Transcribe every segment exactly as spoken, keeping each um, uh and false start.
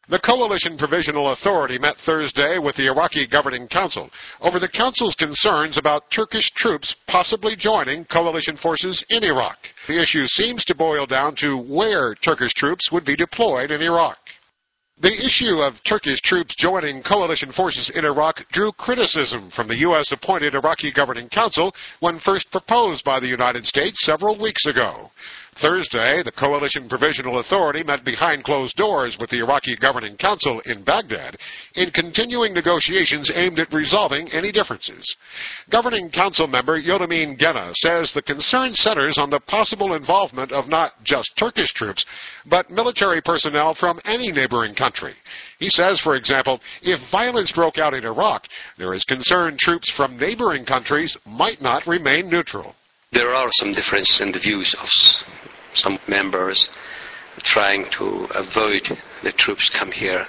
The Coalition Provisional Authority met Thursday with the Iraqi Governing Council over the Council's concerns about Turkish troops possibly joining coalition forces in Iraq. The issue seems to boil down to where Turkish troops would be deployed in Iraq. The issue of Turkish troops joining coalition forces in Iraq drew criticism from the U S-appointed Iraqi Governing Council when first proposed by the United States several weeks ago. Thursday, the Coalition Provisional Authority met behind closed doors with the Iraqi Governing Council in Baghdad in continuing negotiations aimed at resolving any differences. Governing Council member Yodamin Gena says the concern centers on the possible involvement of not just Turkish troops, but military personnel from any neighboring country. He says, for example, if violence broke out in Iraq, there is concern troops from neighboring countries might not remain neutral. There are some differences in the views of some members trying to avoid the troops come here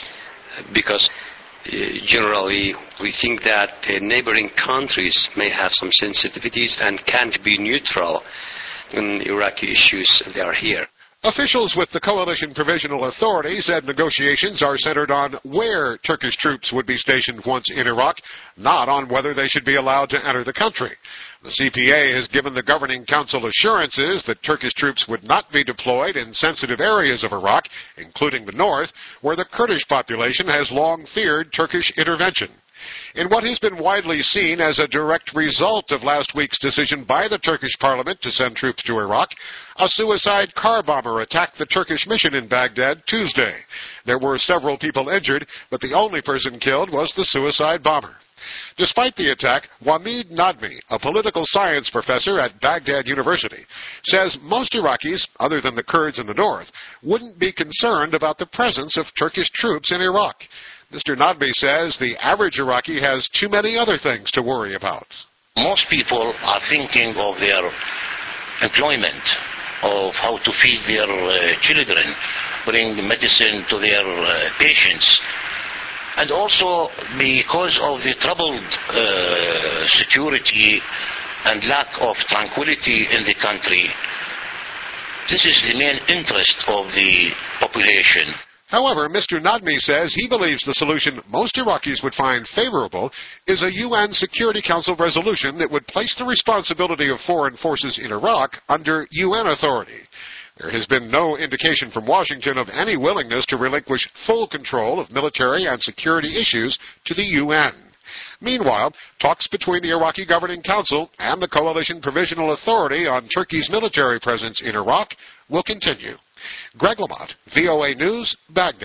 because uh, generally we think that the neighboring countries may have some sensitivities and can't be neutral in Iraqi issues if they are here. Officials with the Coalition Provisional Authority said negotiations are centered on where Turkish troops would be stationed once in Iraq, not on whether they should be allowed to enter the country. The C P A has given the Governing Council assurances that Turkish troops would not be deployed in sensitive areas of Iraq, including the north, where the Kurdish population has long feared Turkish intervention. In what has been widely seen as a direct result of last week's decision by the Turkish parliament to send troops to Iraq, a suicide car bomber attacked the Turkish mission in Baghdad Tuesday. There were several people injured, but the only person killed was the suicide bomber. Despite the attack, Wahid Nadmi, a political science professor at Baghdad University, says most Iraqis, other than the Kurds in the north, wouldn't be concerned about the presence of Turkish troops in Iraq. Mister Nadmi says the average Iraqi has too many other things to worry about. Most people are thinking of their employment, of how to feed their uh, children, bring medicine to their uh, patients. And also because of the troubled uh, security and lack of tranquility in the country, this is the main interest of the population. However, Mister Nadmi says he believes the solution most Iraqis would find favorable is a U N Security Council resolution that would place the responsibility of foreign forces in Iraq under U N authority. There has been no indication from Washington of any willingness to relinquish full control of military and security issues to the U N. Meanwhile, talks between the Iraqi Governing Council and the Coalition Provisional Authority on Turkey's military presence in Iraq will continue. Greg Lamont, V O A News, Baghdad.